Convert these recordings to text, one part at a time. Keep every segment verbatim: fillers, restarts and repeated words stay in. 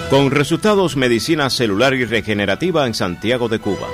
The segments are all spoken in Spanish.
Con resultados medicina celular y regenerativa en Santiago de Cuba.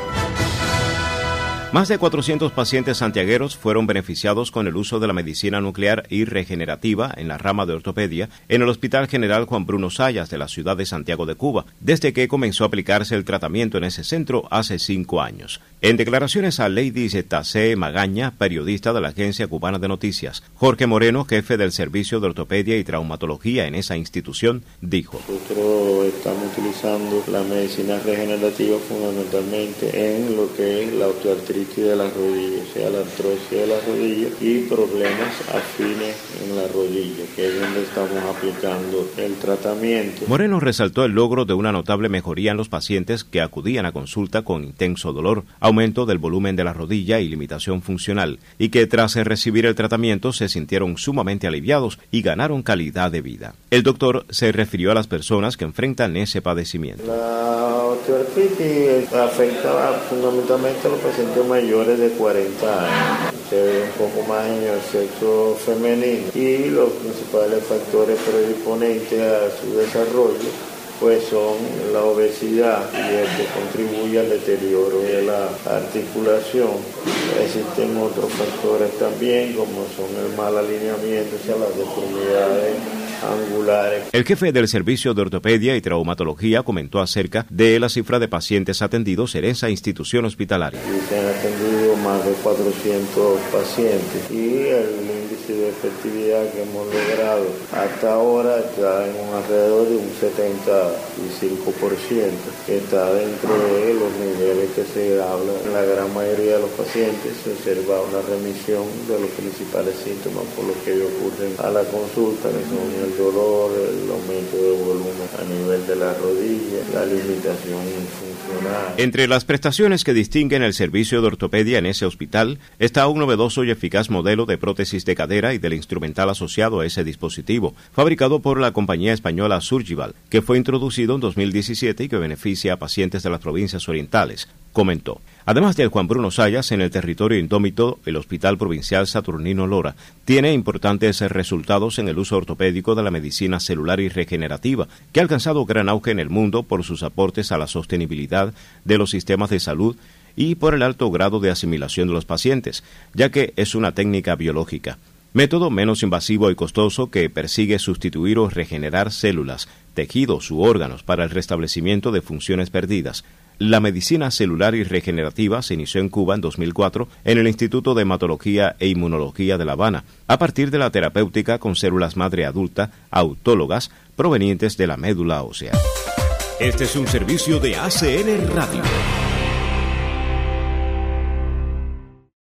Más de cuatrocientos pacientes santiagueros fueron beneficiados con el uso de la medicina nuclear y regenerativa en la rama de ortopedia en el Hospital General Juan Bruno Zayas de la ciudad de Santiago de Cuba, desde que comenzó a aplicarse el tratamiento en ese centro hace cinco años. En declaraciones a Lady Zetacé Magaña, periodista de la Agencia Cubana de Noticias, Jorge Moreno, jefe del Servicio de Ortopedia y Traumatología en esa institución, dijo: Nosotros estamos utilizando la medicina regenerativa fundamentalmente en lo que es la osteoartritis de las rodillas, o sea, la artrosis de las rodillas y problemas afines en la rodilla, que es donde estamos aplicando el tratamiento. Moreno resaltó el logro de una notable mejoría en los pacientes que acudían a consulta con intenso dolor, aumento del volumen de la rodilla y limitación funcional, y que tras recibir el tratamiento se sintieron sumamente aliviados y ganaron calidad de vida. El doctor se refirió a las personas que enfrentan ese padecimiento. La osteoartritis afecta fundamentalmente a los pacientes mayores de cuarenta años, se ve un poco más en el sexo femenino, y los principales factores predisponentes a su desarrollo pues son la obesidad y el que contribuye al deterioro de la articulación. Existen otros factores también, como son el mal alineamiento, o sea, las deformidades angulares. El jefe del Servicio de Ortopedia y Traumatología comentó acerca de la cifra de pacientes atendidos en esa institución hospitalaria. Y se han atendido más de cuatrocientos pacientes y el índice de efectividad que hemos logrado hasta ahora está en un alrededor de un setenta y cinco por ciento, que está dentro de los niveles que se habla. En la gran mayoría de los pacientes se observa una remisión de los principales síntomas por los que ocurren a la consulta, que son el dolor, el aumento de volumen a nivel de la rodilla, la limitación funcional. Entre las prestaciones que distinguen el servicio de ortopedia en ese hospital está un novedoso y eficaz modelo de prótesis de cadera y del instrumental asociado a ese dispositivo, fabricado por la compañía española Surgival, que fue introducido en dos mil diecisiete y que beneficia a pacientes de las provincias orientales, comentó. Además del Juan Bruno Zayas, en el territorio indómito, el Hospital Provincial Saturnino Lora tiene importantes resultados en el uso ortopédico de la medicina celular y regenerativa, que ha alcanzado gran auge en el mundo por sus aportes a la sostenibilidad de los sistemas de salud y por el alto grado de asimilación de los pacientes, ya que es una técnica biológica. Método menos invasivo y costoso que persigue sustituir o regenerar células, tejidos u órganos para el restablecimiento de funciones perdidas. La medicina celular y regenerativa se inició en Cuba en dos mil cuatro en el Instituto de Hematología e Inmunología de La Habana, a partir de la terapéutica con células madre adulta autólogas provenientes de la médula ósea. Este es un servicio de A C N Radio.